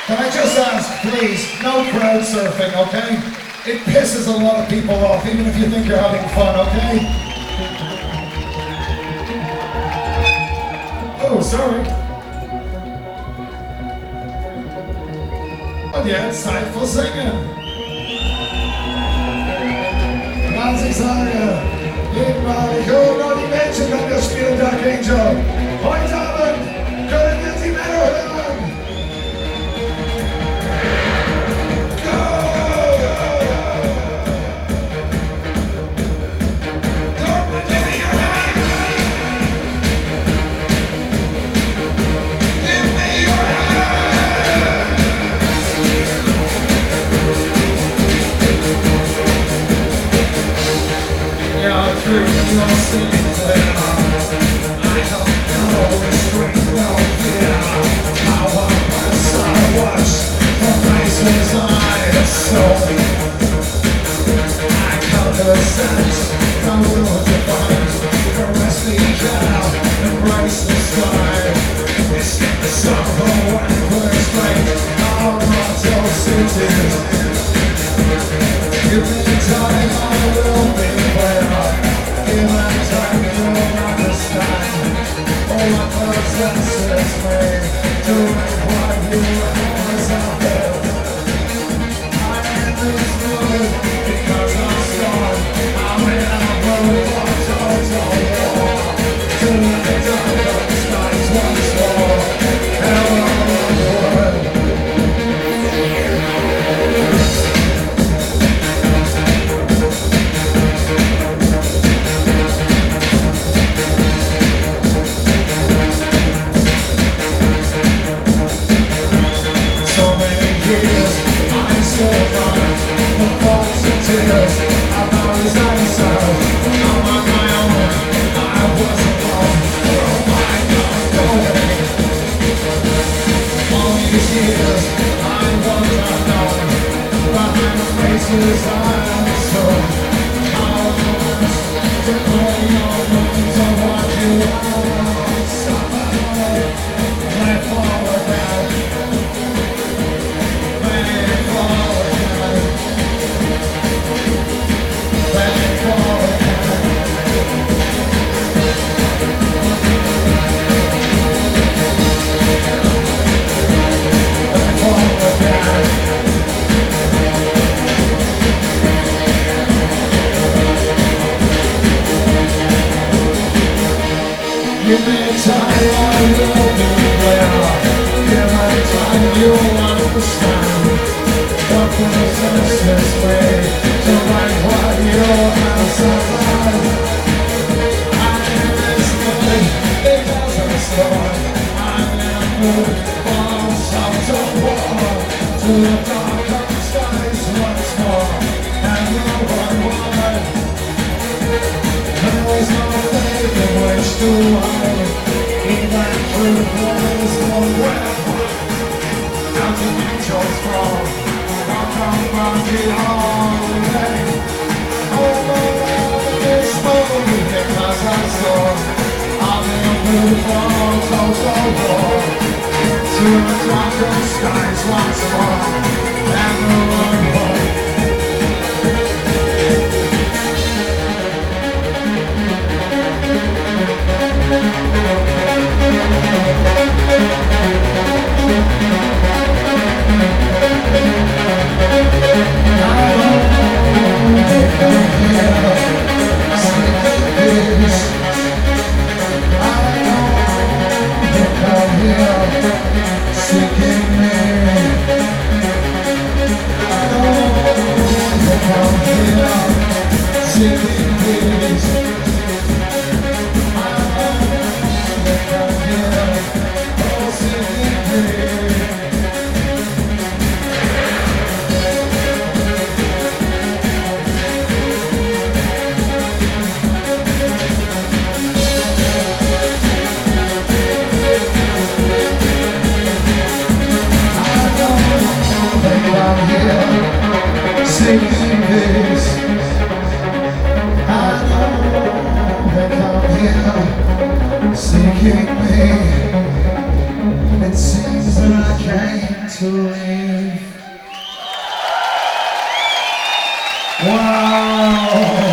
Can I just ask, please, no crowd surfing, okay? It pisses a lot of people off, even if you think you're having fun, okay? Oh, sorry. Oh yeah, it's time for singing. Nancy Saga, Liebmar, ich höre noch die Menschen, wenn wir spielen, Dark Angel. Heute Abend können wir sie mehr hören. to live. Wow!